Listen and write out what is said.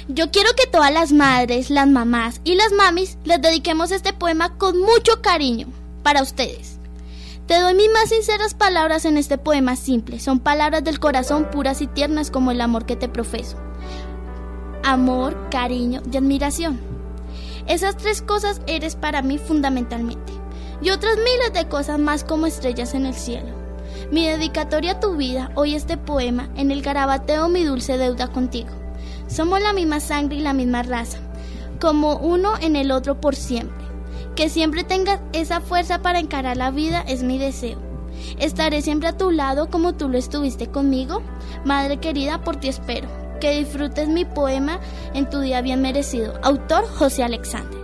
Yo quiero que todas las madres, las mamás y las mamis les dediquemos este poema con mucho cariño para ustedes. Te doy mis más sinceras palabras en este poema simple. Son palabras del corazón, puras y tiernas como el amor que te profeso. Amor, cariño y admiración. Esas 3 cosas eres para mí fundamentalmente. Y otras miles de cosas más como estrellas en el cielo. Mi dedicatoria a tu vida, hoy este poema, en el garabateo mi dulce deuda contigo. Somos la misma sangre y la misma raza, como uno en el otro por siempre. Que siempre tengas esa fuerza para encarar la vida es mi deseo. Estaré siempre a tu lado como tú lo estuviste conmigo. Madre querida, por ti espero. Que disfrutes mi poema en tu día bien merecido. Autor José Alexander.